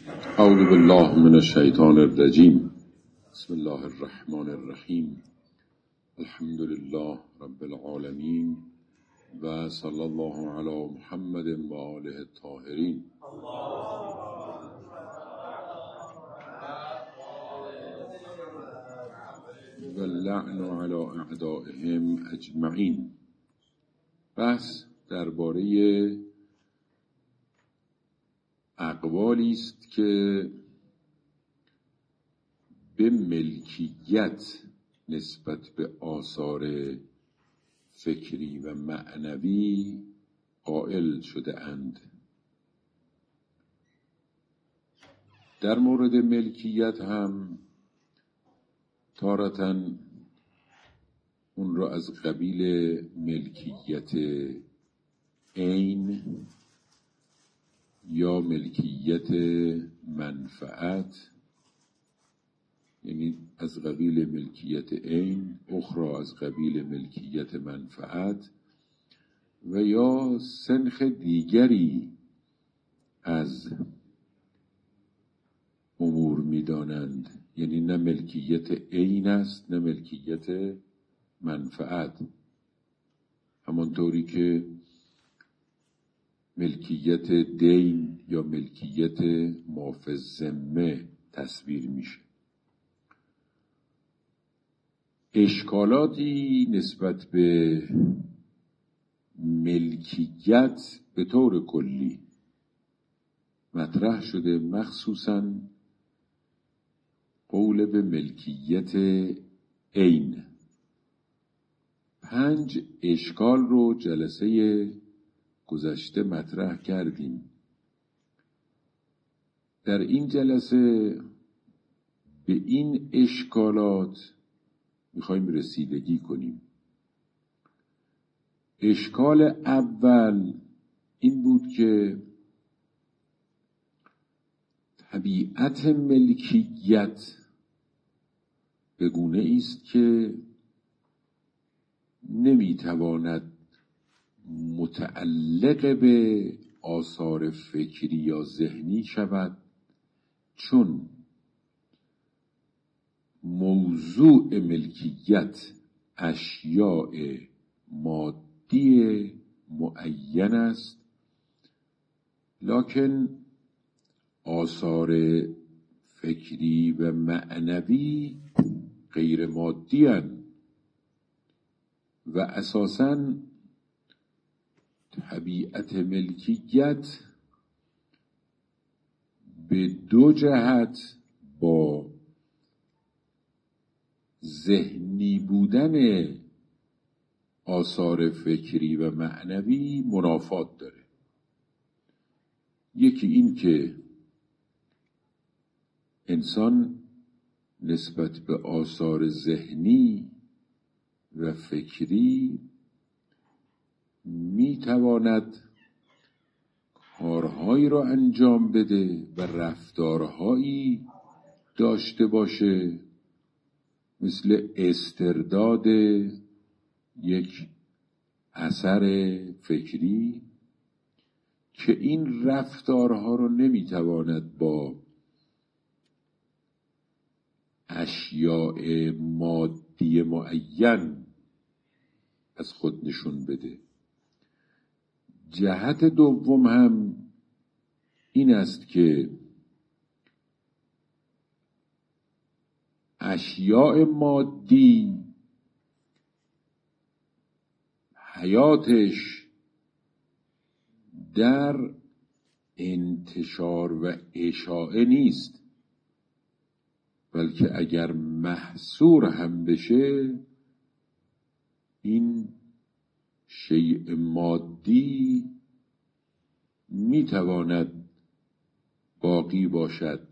اعوذ بالله من الشیطان الرجیم. بسم الله الرحمن الرحیم. الحمد لله رب العالمین و صلی الله علی محمد و آله الطاهرین. و اللعن علی اعدائهم اجمعین. بحث درباره اقوالی است که به ملکیت نسبت به آثار فکری و معنوی قائل شده اند. در مورد ملکیت هم تارةً اون را از قبیل ملکیت عین یا ملکیت منفعت، یعنی از قبیل ملکیت عین، اخرى از قبیل ملکیت منفعت، و یا سنخ دیگری از امور می‌دانند، یعنی نه ملکیت عین است نه ملکیت منفعت. همانطوری که ملکیت دین یا ملکیت ما فی الذمه تصویر میشه. اشکالاتی نسبت به ملکیت به طور کلی مطرح شده، مخصوصاً قول به ملکیت عین. 5 اشکال رو جلسه گذشته مطرح کردیم. در این جلسه به این اشکالات میخوایم رسیدگی کنیم. اشکال اول این بود که طبیعت ملکیت به گونه است که نمیتواند متعلق به آثار فکری یا ذهنی شود، چون موضوع ملکیت اشیاء مادی معین است، لکن آثار فکری و معنوی غیر مادی اند و اساساً طبیعت ملکیت به 2 جهت با ذهنی بودن آثار فکری و معنوی منافات داره. یکی این که انسان نسبت به آثار ذهنی و فکری میتواند کارهایی را انجام بده و رفتارهایی داشته باشه مثل استرداد یک اثر فکری که این رفتارها رو نمیتواند با اشیاء مادی معین از خود نشون بده. جهت دوم هم این است که اشیاء مادی حیاتش در انتشار و اشاعه نیست، بلکه اگر محصور هم بشه این شیء مادی میتواند باقی باشد.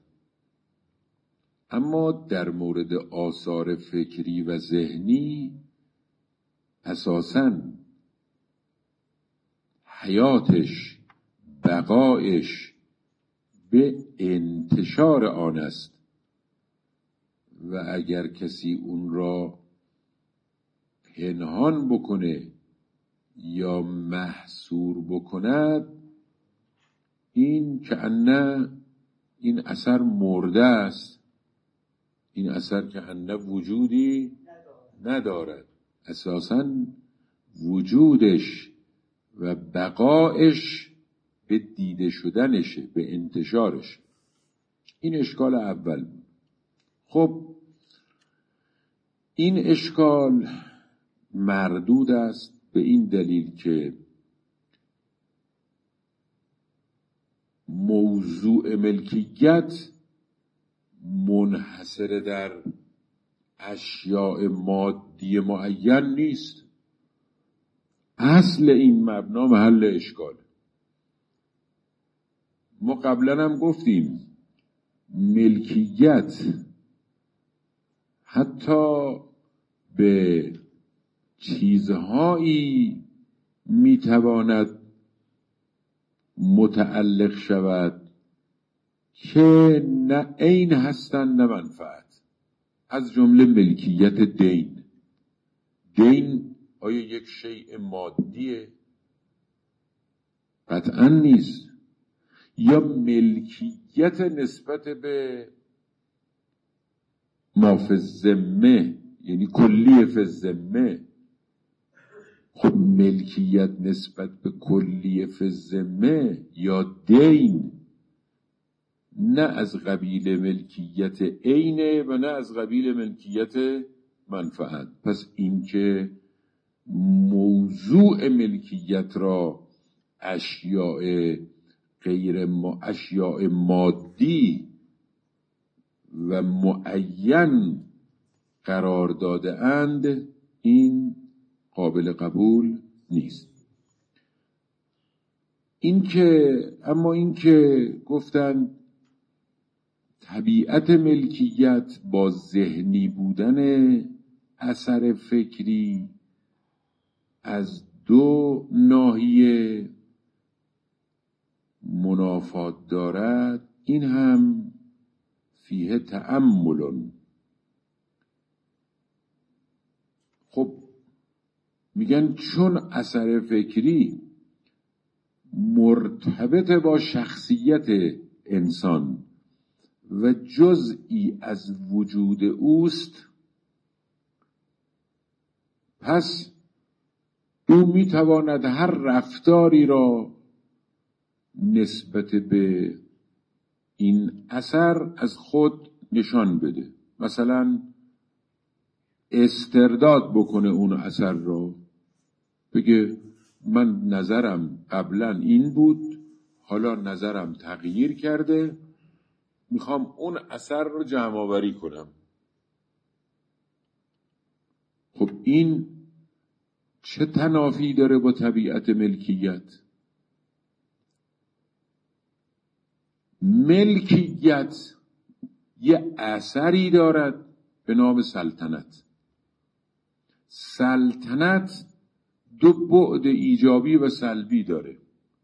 اما در مورد آثار فکری و ذهنی اساساً حیاتش، بقایش به انتشار آن است و اگر کسی اون را پنهان بکنه یا محصور بکند، این کأنه این اثر مرده است، این اثر که انه وجودی ندارد، اساساً وجودش و بقایش به دیده شدنشه، به انتشارش. این اشکال اول. خب این اشکال مردود است به این دلیل که موضوع ملکیت منحصر در اشیاء مادی معین نیست. اصل این مبنا محل اشکال. ما قبلا هم گفتیم ملکیت حتی به چیزهایی میتواند متعلق شود که نه عین هستند نه منفعت. از جمله ملکیت دین. دین آیا یک شیء مادیه؟ قطعا نیست. یا ملکیت نسبت به ما فی الذمه، یعنی کلیه فی الذمه. خب ملکیت نسبت به کلیه فی الذمه یا دین نه از قبیل ملکیت عینه و نه از قبیل ملکیت منفعت. پس این که موضوع ملکیت را اشیاء اشیاء مادی و معین قرار داده اند، این قابل قبول نیست. اما این که گفتن طبیعت ملکیت با ذهنی بودن اثر فکری از دو ناحیه منافات دارد، این هم فیه تأمل. خب میگن چون اثر فکری مرتبط با شخصیت انسان و جزئی از وجود اوست، پس او میتواند هر رفتاری را نسبت به این اثر از خود نشان بده. مثلا استرداد بکنه اون اثر را، بگه من نظرم قبلا این بود، حالا نظرم تغییر کرده، میخوام اون اثر رو جمع آوری کنم. خب این چه تنافی داره با طبیعت ملکیت؟ ملکیت یه اثری دارد به نام سلطنت. سلطنت دو بعد ایجابی و سلبی داره.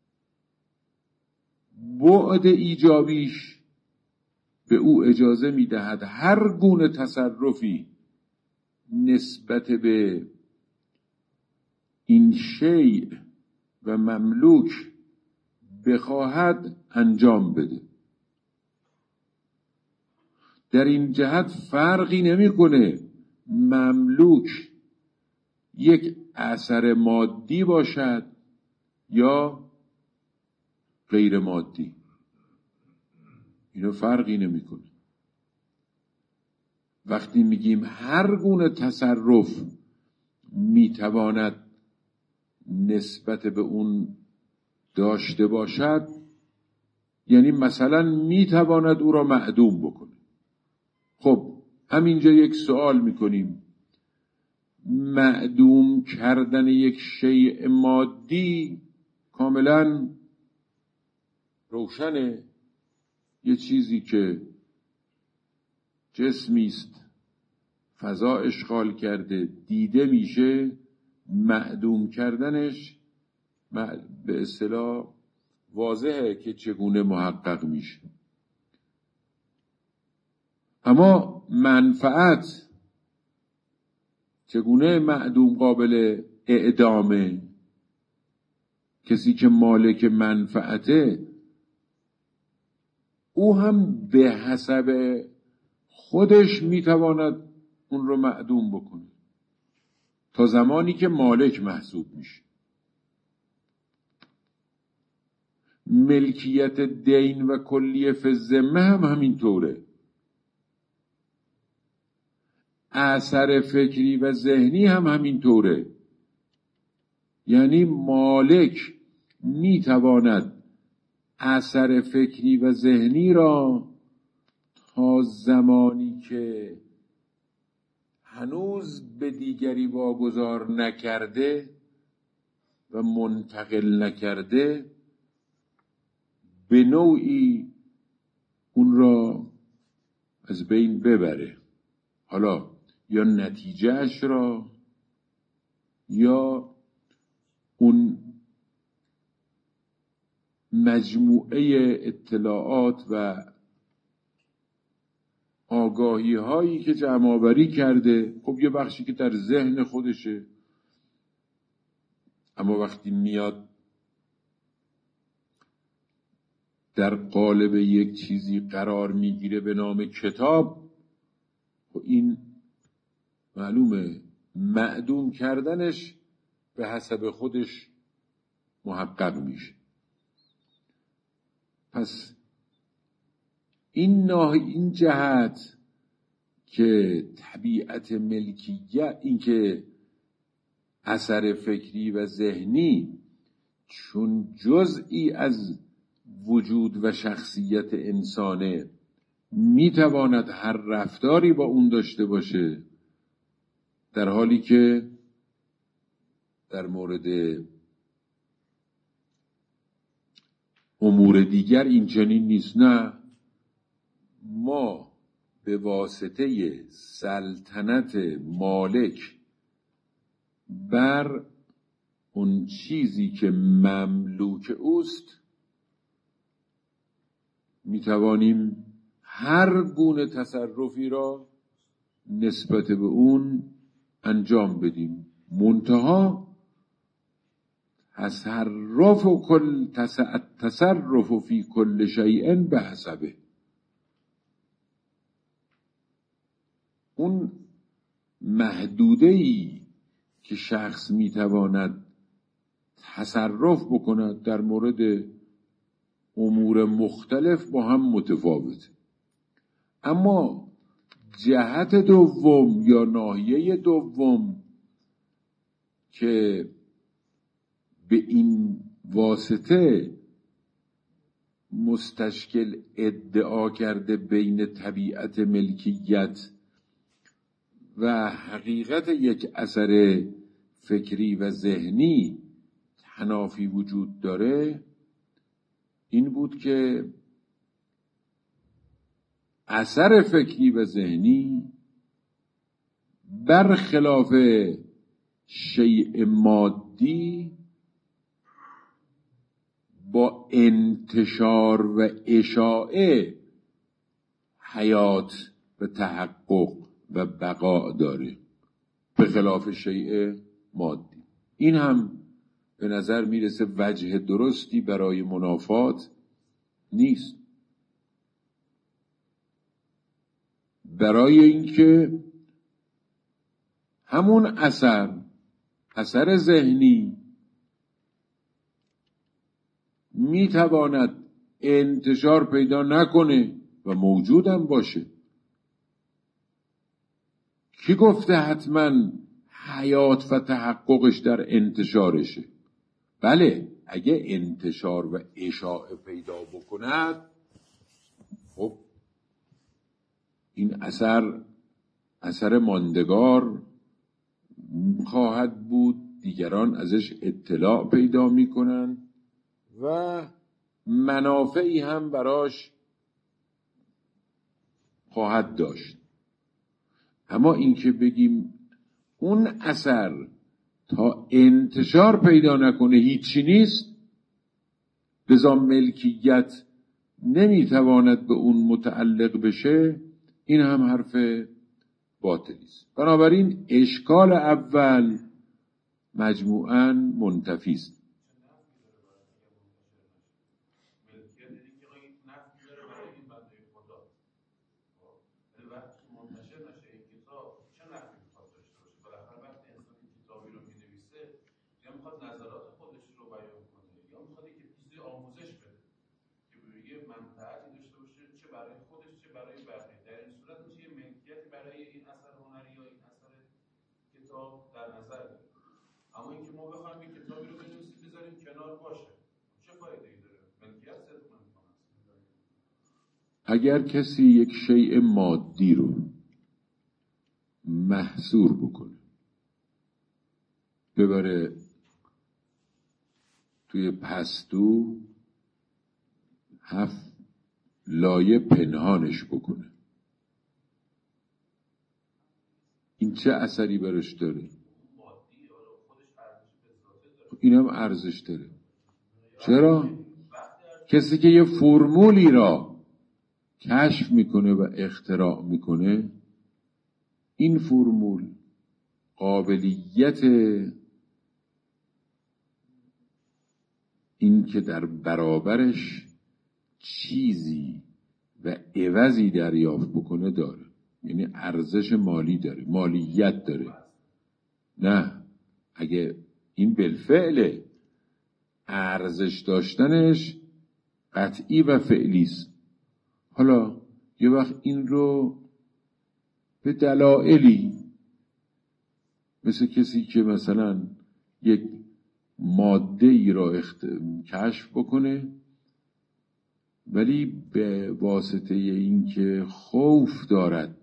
بعد ایجابیش به او اجازه میدهد هر گونه تصرفی نسبت به این شیء و مملوک بخواهد انجام بده. در این جهت فرقی نمیکنه مملوک یک اثر مادی باشد یا غیر مادی، اینو فرقی نمیکنه. وقتی میگیم هر گونه تصرف میتواند نسبت به اون داشته باشد، یعنی مثلا میتواند او را معدوم بکنه. خب همینجا یک سوال میکنیم، معدوم کردن یک شیء مادی کاملا روشنه. یه چیزی که جسمی است، فضا اشغال کرده، دیده میشه، معدوم کردنش به اصطلاح واضحه که چگونه محقق میشه. اما منفعت چگونه معدوم قابل اعدامه؟ کسی که مالک منفعته او هم به حسب خودش میتواند اون رو معدوم بکنه تا زمانی که مالک محسوب میشه. ملکیت دین و کلیه فی الذمه هم همینطوره. اثر فکری و ذهنی هم همینطوره. یعنی مالک میتواند اثر فکری و ذهنی را تا زمانی که هنوز به دیگری واگذار نکرده و منتقل نکرده به نوعی اون را از بین ببره. حالا یا نتیجهش را یا اون مجموعه اطلاعات و آگاهی هایی که جمع آوری کرده. خب یه بخشی که در ذهن خودشه، اما وقتی میاد در قالب یک چیزی قرار میگیره به نام کتاب، و این معلومه معدوم کردنش به حسب خودش محقق میشه. پس این جهت که طبیعت ملکیت، این که اثر فکری و ذهنی چون جزئی از وجود و شخصیت انسانه میتواند هر رفتاری با اون داشته باشه، در حالی که در مورد امور دیگر این چنین نیست. نه، ما به واسطه سلطنت مالک بر اون چیزی که مملوک اوست میتوانیم هر گونه تصرفی را نسبت به اون انجام بدیم. منتها تصرف فی کل شیء به حسبه. اون محدوده‌ای که شخص میتواند تصرف بکند در مورد امور مختلف با هم متفاوت، اما جهت دوم یا ناحیه دوم که به این واسطه مستشکل ادعا کرده بین طبیعت ملکیت و حقیقت یک اثر فکری و ذهنی تنافی وجود داره، این بود که اثر فکری و ذهنی برخلاف شیء مادی با انتشار و اشاعه حیات و تحقق و بقا داره، به خلاف شیء مادی. این هم به نظر میرسه وجه درستی برای منافات نیست، برای اینکه همون اثر ذهنی میتواند انتشار پیدا نکنه و موجودم باشه. کی گفته حتما حیات و تحققش در انتشارشه؟ بله، اگه انتشار و اشاعه پیدا بکند، خب این اثر ماندگار خواهد بود، دیگران ازش اطلاع پیدا میکنن و منافعی هم براش خواهد داشت. اما اینکه بگیم اون اثر تا انتشار پیدا نکنه هیچی نیست، لذا ملکیت نمیتواند به اون متعلق بشه، این هم حرف باطلی است. بنابراین اشکال اول مجموعاً منتفی است. کتاب در نظر داریم. اما اینکه ما بخوایم این کتابی رو بنویسیم بذاریم کنار باشه، چه فایده‌ای داره؟ ملکیت صرف نمی‌کنه. اگر کسی یک شیء مادی رو محصور بکنه، ببره توی پستو 7 لایه پنهانش بکنه، این چه اثری برش داره؟ این هم ارزش داره. چرا؟ کسی که یه فرمولی را کشف میکنه و اختراع میکنه، این فرمول قابلیت این که در برابرش چیزی و عوضی دریافت بکنه داره، یعنی ارزش مالی داره، مالیت داره. نه، اگه این بالفعل ارزش داشتنش قطعی و فعلی است. حالا یه وقت این رو به دلایلی، مثل کسی که مثلا یک ماده ای را کشف بکنه، ولی به واسطه این که خوف دارد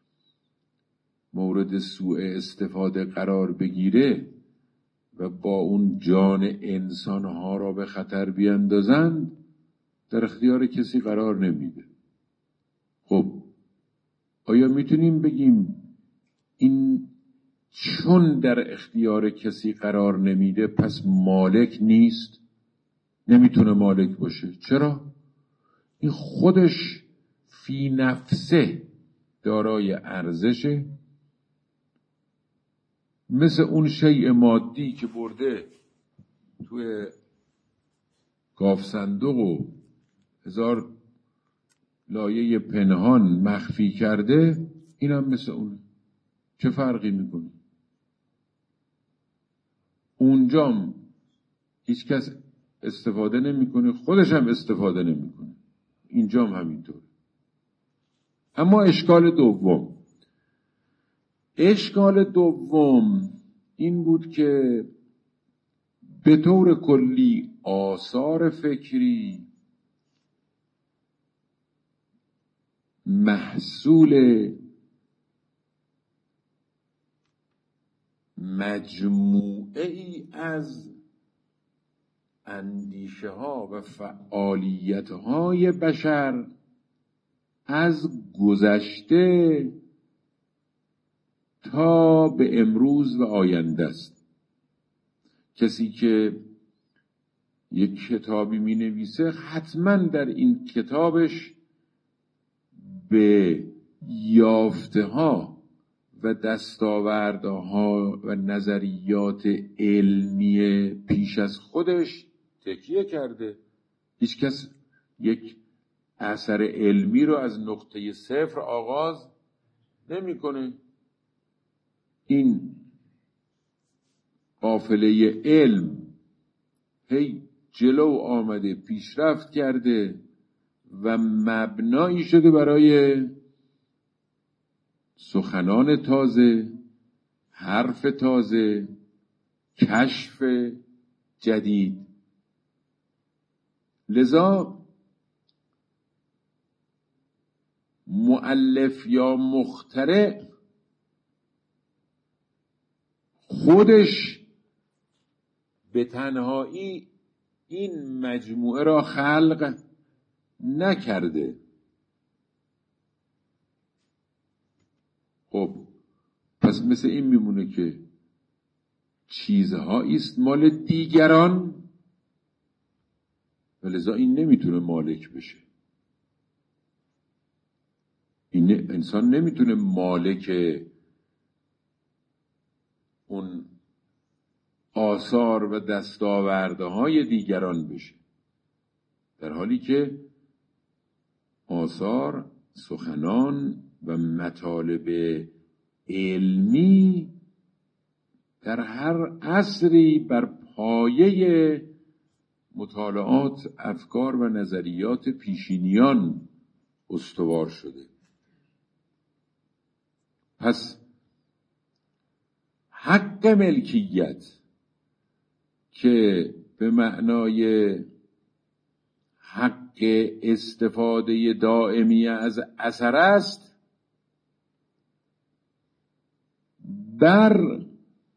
مورد سوء استفاده قرار بگیره و با اون جان انسانها را به خطر بیندازند، در اختیار کسی قرار نمیده. خب آیا میتونیم بگیم این چون در اختیار کسی قرار نمیده پس مالک نیست؟ نمیتونه مالک باشه. چرا؟ این خودش فی نفسه دارای ارزشه، مثل اون شیء مادی که برده توی گاف صندوق و 1000 لایه پنهان مخفی کرده، اینم مثل اونه. چه فرقی میکنه؟ اونجام هیچ کس استفاده نمیکنه، خودش هم استفاده نمیکنه، اینجام همینطور. اما اشکال دوم این بود که به طور کلی آثار فکری محصول مجموعه ای از اندیشه ها و فعالیت های بشر از گذشته تا به امروز و آینده است. کسی که یک کتابی می نویسه حتما در این کتابش به یافته ها و دستاوردها و نظریات علمی پیش از خودش تکیه کرده. هیچ کس یک اثر علمی رو از نقطه صفر آغاز نمی‌کنه. این قافله علم هی جلو آمده، پیشرفت کرده و مبنایی شده برای سخنان تازه، حرف تازه، کشف جدید. لذا مؤلف یا مخترع خودش به تنهایی این مجموعه را خلق نکرده. خب پس مثل این میمونه که چیزهایی است مال دیگران و لذا این نمیتونه مالک بشه. این انسان نمیتونه مالک اون آثار و دستاوردهای دیگران بشه، در حالی که آثار، سخنان و مطالب علمی در هر عصری بر پایه مطالعات، افکار و نظریات پیشینیان استوار شده. پس حق ملکیت که به معنای حق استفاده دائمی از اثر است، بر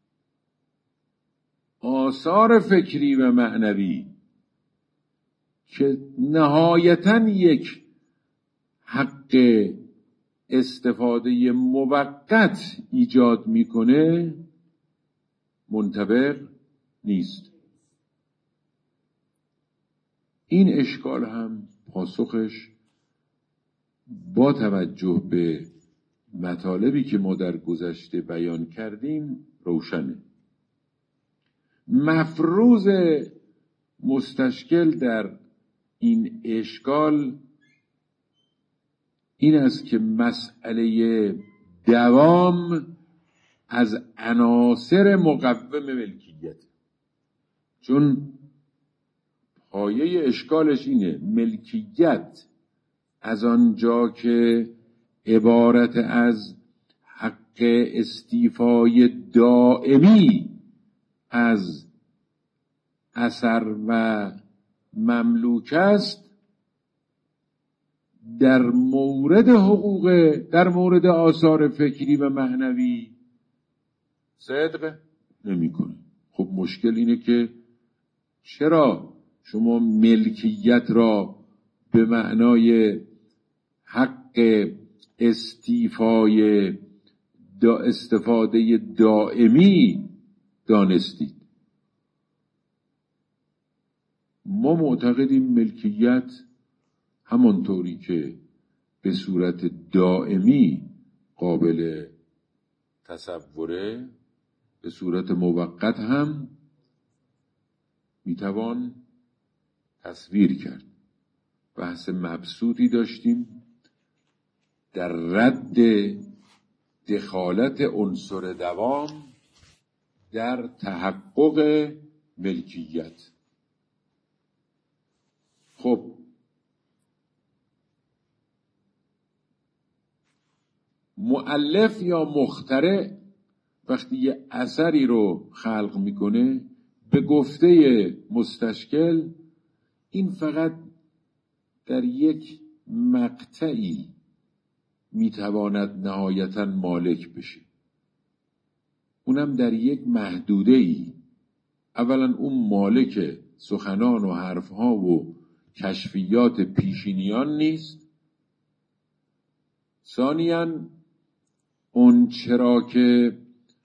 آثار فکری و معنوی که نهایتاً یک حق استفاده موقت ایجاد میکنه منطبق نیست. این اشکال هم پاسخش با توجه به مطالبی که ما در گذشته بیان کردیم روشنه. مفروض مستشکل در این اشکال این است که مسئله دوام از عناصر مقوم ملکیت، چون پایه اشکالش اینه ملکیت از آنجا که عبارت از حق استیفای دائمی از اثر و مملوک است، در مورد آثار فکری و معنوی صدق نمی‌کنه. خب مشکل اینه که چرا شما ملکیت را به معنای حق استیفای استفاده دائمی دانستید؟ ما معتقدیم ملکیت همانطوری که به صورت دائمی قابل تصوره، به صورت موقت هم میتوان تصویر کرد. بحث مبسوطی داشتیم در رد دخالت عنصر دوام در تحقق ملکیت. خب مؤلف یا مخترع وقتی یه اثری رو خلق میکنه به گفته مستشکل این فقط در یک مقطعی میتواند نهایتاً مالک بشه، اونم در یک محدوده‌ای. اولا اون مالک سخنان و حرفها و کشفیات پیشینیان نیست. ثانیاً اون چرا که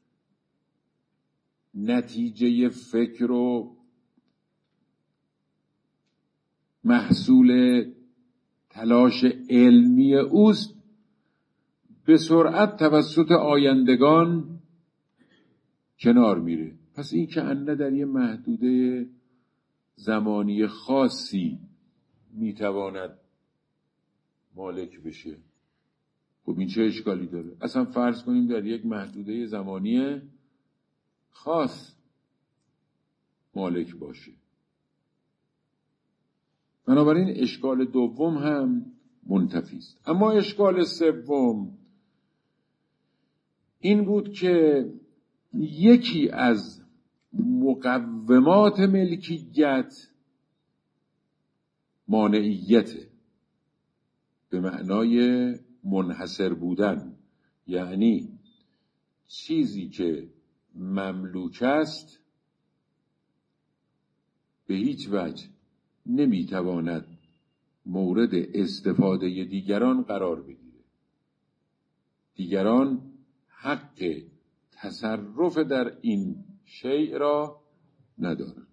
نتیجه فکر و محصول تلاش علمی اوست به سرعت توسط آیندگان کنار میره. پس این که انه در یه محدوده زمانی خاصی میتواند مالک بشه. خب این چه اشکالی داره؟ اصلا فرض کنیم در یک محدوده زمانی خاص مالک باشه. بنابراین اشکال دوم هم منتفی است. اما اشکال سوم این بود که یکی از مقومات ملکیت مانعیت به معنای منحصر بودن، یعنی چیزی که مملوک است به هیچ وجه نمیتواند مورد استفاده دیگران قرار بگیره. دیگران حق تصرف در این شیء را ندارند.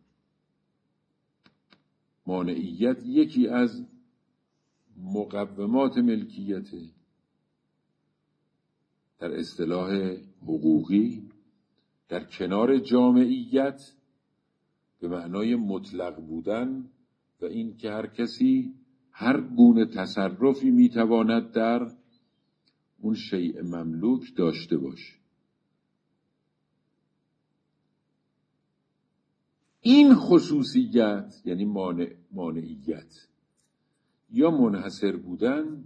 مانعیت یکی از مقومات ملکیت در اصطلاح حقوقی در کنار جامعیت به معنای مطلق بودن و این که هر کسی هر گونه تصرفی میتواند در اون شیء مملوک داشته باشه. این خصوصیت یعنی مانعیت یا منحصر بودن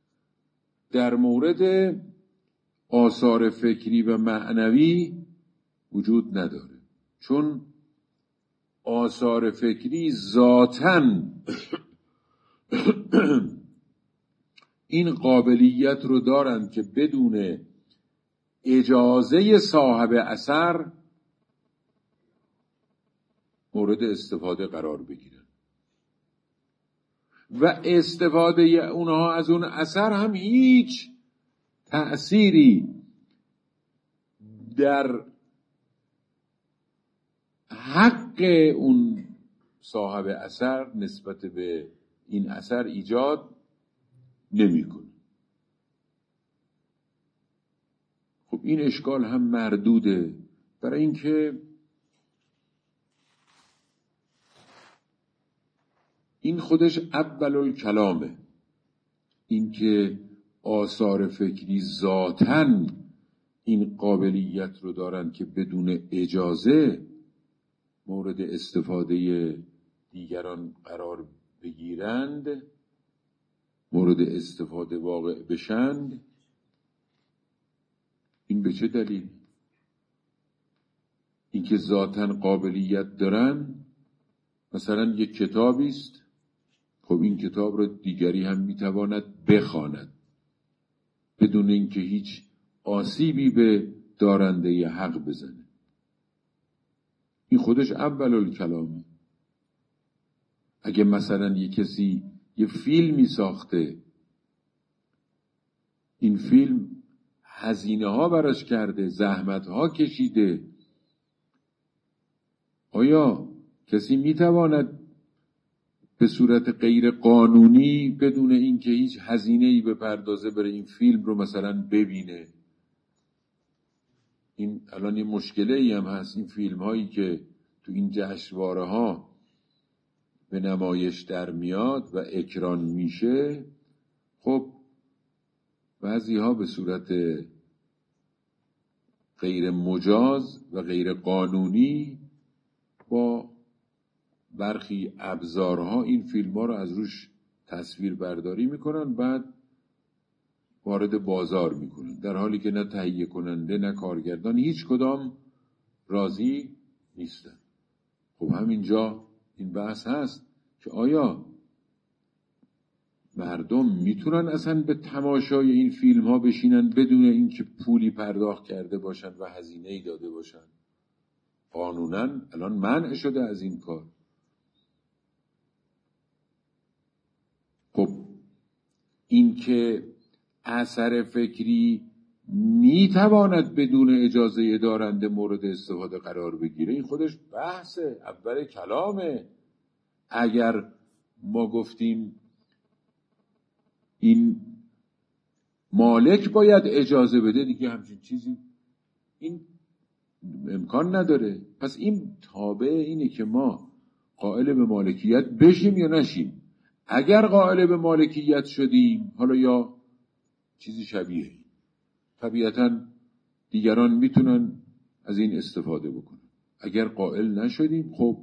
در مورد آثار فکری و معنوی وجود نداره، چون آثار فکری ذاتاً این قابلیت رو دارند که بدون اجازه صاحب اثر مورد استفاده قرار بگیرن و استفاده اونها از اون اثر هم هیچ تأثیری در حق اون صاحب اثر نسبت به این اثر ایجاد نمی‌کنه. خب این اشکال هم مردوده، برای اینکه این خودش اول الکلامه، این که آثار فکری ذاتاً این قابلیت رو دارن که بدون اجازه مورد استفاده دیگران قرار بگیرند، مورد استفاده واقع بشند. این به چه دلیل؟ این که ذاتاً قابلیت دارن. مثلا یک کتابی است، خب این کتاب رو دیگری هم میتواند بخواند بدون اینکه هیچ آسیبی به دارنده حق بزنه. این خودش اول الکلامه. اگه مثلا یک کسی یه فیلمی ساخته، این فیلم هزینه ها براش کرده، زحمت ها کشیده، آیا کسی میتواند به صورت غیر قانونی بدون اینکه هیچ هزینه‌ای بپردازه بره این فیلم رو مثلا ببینه؟ این الان یه مشکله‌ای هم هست. این فیلم هایی که تو این جشنواره ها به نمایش در میاد و اکران میشه، خب بعضی ها به صورت غیر مجاز و غیر قانونی با برخی ابزارها این فیلم ها رو از روش تصویر برداری میکنن، بعد وارد بازار میکنن، در حالی که نه تهیه کننده نه کارگردان هیچ کدام راضی نیستن. خب همینجا این بحث هست که آیا مردم میتونن اصلا به تماشای این فیلم ها بشینن بدون اینکه پولی پرداخت کرده باشن و هزینه‌ای داده باشن؟ قانونا الان منع شده از این کار. خب این که اثر فکری میتواند بدون اجازه دارنده مورد استفاده قرار بگیره، این خودش بحث اول کلامه. اگر ما گفتیم این مالک باید اجازه بده، دیگه همچین چیزی این امکان نداره. پس این تابع اینه که ما قائل به مالکیت بشیم یا نشیم. اگر قائل به مالکیت شدیم، حالا یا چیزی شبیه، طبیعتاً دیگران میتونن از این استفاده بکنن. اگر قائل نشدیم، خب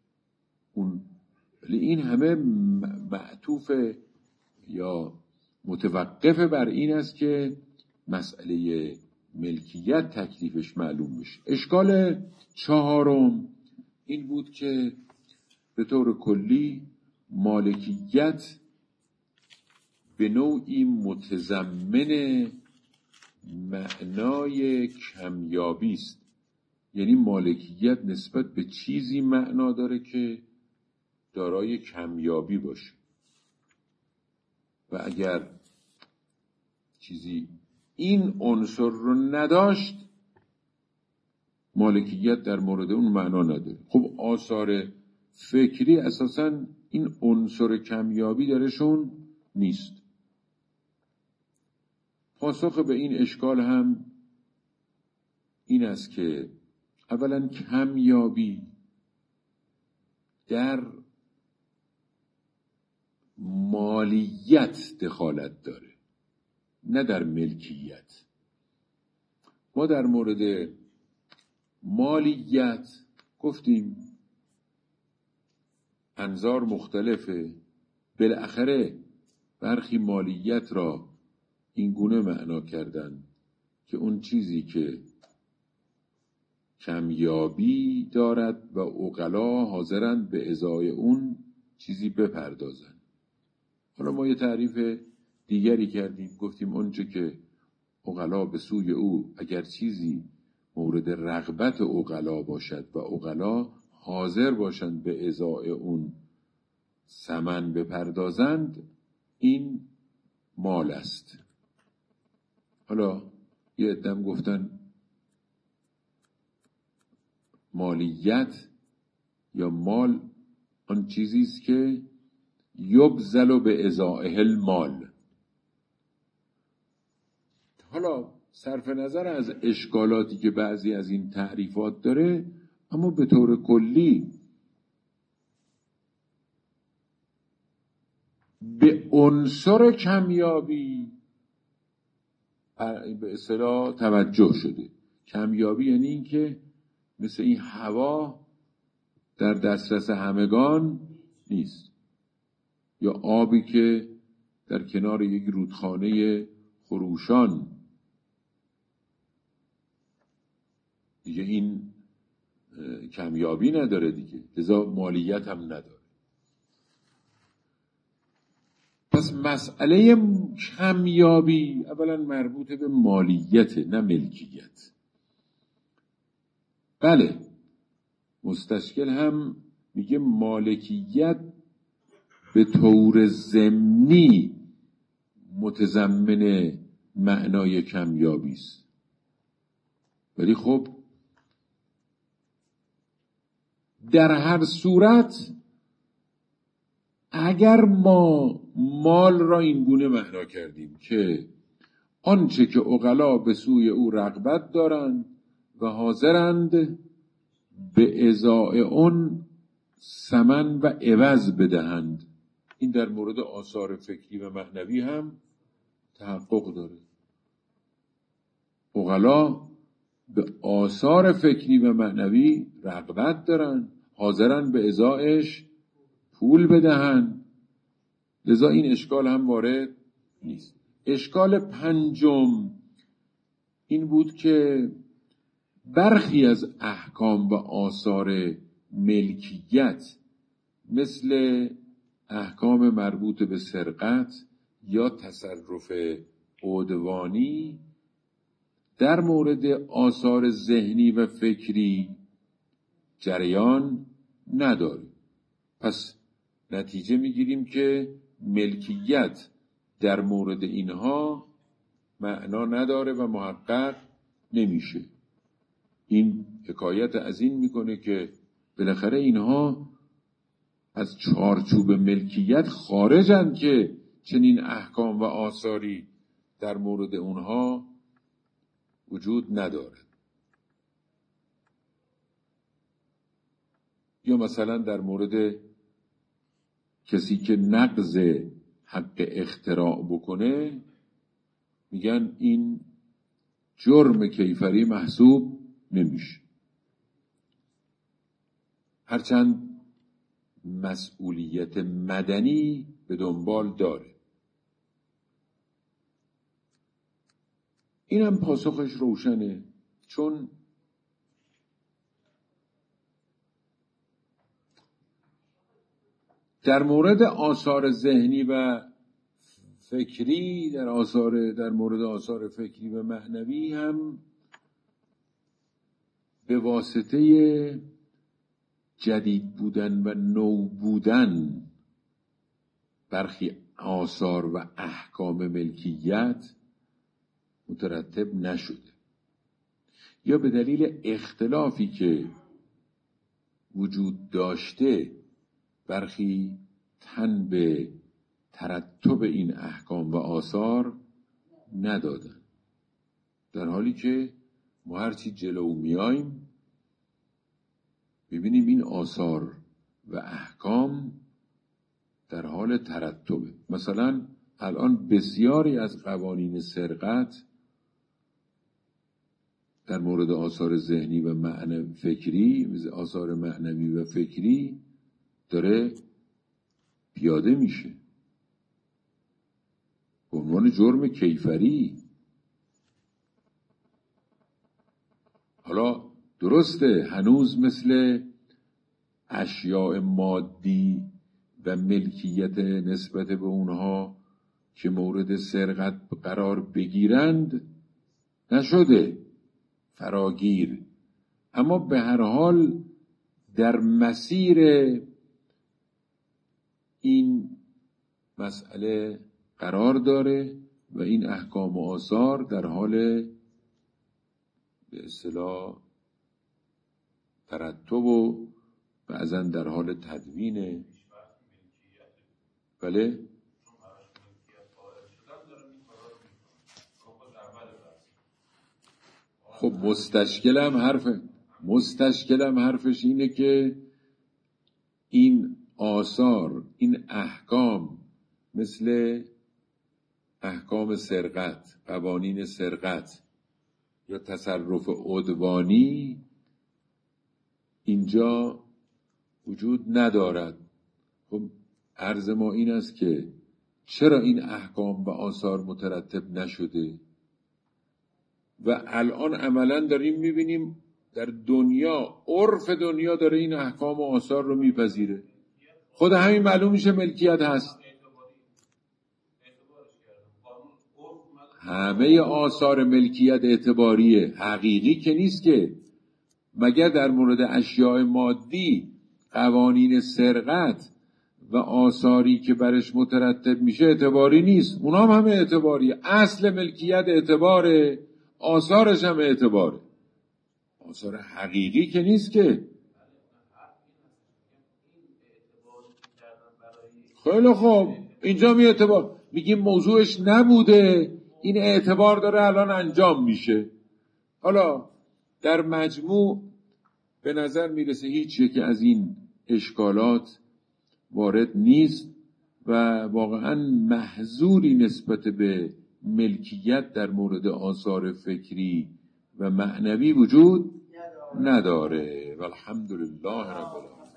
ولی این همه معطوف یا متوقف بر این است که مسئله ملکیت تکلیفش معلوم بشه. اشکال چهارم این بود که به طور کلی مالکیت به نوعی متضمن معنای کمیابی است. یعنی مالکیت نسبت به چیزی معنا داره که دارای کمیابی باشه و اگر چیزی این عنصر رو نداشت، مالکیت در مورد اون معنا نداره. خب آثار فکری اساساً این عنصر کمیابی درشون نیست. پاسخ به این اشکال هم این است که اولا کمیابی در مالیت دخالت داره، نه در ملکیت. ما در مورد مالیت گفتیم انظار مختلفه. بالاخره برخی مالیت را این گونه معنا کردن که اون چیزی که کمیابی دارد و عقلا حاضرند به ازای اون چیزی بپردازند. حالا ما یه تعریف دیگری کردیم، گفتیم اونچه که عقلا به سوی او اگر چیزی مورد رغبت عقلا باشد و عقلا حاضر باشند به ازای اون ثمن بپردازند، این مال است. حالا یه عده‌ام گفتن مالیت یا مال آن چیزی است که یبذل به ازائه المال. حالا صرف نظر از اشکالاتی که بعضی از این تعریفات داره، اما به طور کلی به عنصر کمیابی به اصطلاح توجه شده. کمیابی یعنی این که مثل این هوا در دسترس همگان نیست، یا آبی که در کنار یک رودخانه خروشان، دیگه این کمیابی نداره دیگه، لذا مالیت هم نداره. پس مسئله کمیابی اولا مربوط به مالیت، نه ملکیت. بله، مستشکل هم میگه مالکیت به طور ضمنی متضمن معنای کمیابی است، ولی خب در هر صورت اگر ما مال را این گونه معنا کردیم که آنچه که عقلا به سوی او رغبت دارند و حاضرند به ازای اون ثمن و عوض بدهند، این در مورد آثار فکری و معنوی هم تحقق داره. عقلا به آثار فکری و معنوی رغبت دارن، حاضرن به ازایش پول بدهن، لذا این اشکال هم وارد نیست. اشکال پنجم این بود که برخی از احکام و آثار ملکیت مثل احکام مربوط به سرقت یا تصرف عدوانی در مورد آثار ذهنی و فکری جریان نداره. پس نتیجه میگیریم که ملکیت در مورد اینها معنا نداره و محقق نمیشه. این حکایت از این میکنه که بالاخره اینها از چارچوب ملکیت خارجن که چنین احکام و آثاری در مورد اونها وجود نداره. یا مثلا در مورد کسی که نقض حق اختراع بکنه میگن این جرم کیفری محسوب نمیشه، هرچند مسئولیت مدنی به دنبال داره. اینم پاسخش روشنه، چون در مورد آثار ذهنی و فکری، در مورد آثار فکری و معنوی هم به واسطه جدید بودن و نو بودن برخی آثار و احکام ملکیت مترتب نشده، یا به دلیل اختلافی که وجود داشته برخی تن به ترتب این احکام و آثار ندادن، در حالی که ما هرچی جلو میایم ببینیم این آثار و احکام در حال ترتبه. مثلا الان بسیاری از قوانین سرقت در مورد آثار ذهنی و معنوی فکری، آثار معنوی و فکری داره پیاده میشه به عنوان جرم کیفری. حالا درسته هنوز مثل اشیاء مادی و ملکیت نسبت به اونها که مورد سرقت قرار بگیرند نشده فراگیر، اما به هر حال در مسیر این مسئله قرار داره و این احکام و آثار در حال به اصطلاح ترتب و بعضا در حال تدوینه. بله خب مستشکلم حرفش اینه که این آثار، این احکام مثل احکام سرقت، قوانین سرقت یا تصرف عدوانی اینجا وجود ندارد. خب عرض ما این است که چرا این احکام و آثار مترتب نشده و الان عملا داریم میبینیم در دنیا، عرف دنیا داره این احکام و آثار رو میپذیره. خود همین معلوم میشه ملکیت هست. همه آثار ملکیت اعتباریه، حقیقی که نیست که. مگر در مورد اشیاء مادی قوانین سرقت و آثاری که برش مترتب میشه اعتباری نیست؟ اونا هم همه اعتباریه. اصل ملکیت اعتباره، آثارش هم اعتباره. آثار حقیقی که نیست که. خیلی خوب اینجا میگیم موضوعش نبوده، این اعتبار داره الان انجام میشه. حالا در مجموع به نظر میرسه هیچ یکی از این اشکالات وارد نیست و واقعا محظوری نسبت به ملکیت در مورد آثار فکری و معنوی وجود نداره. والحمدلله رب العالمین.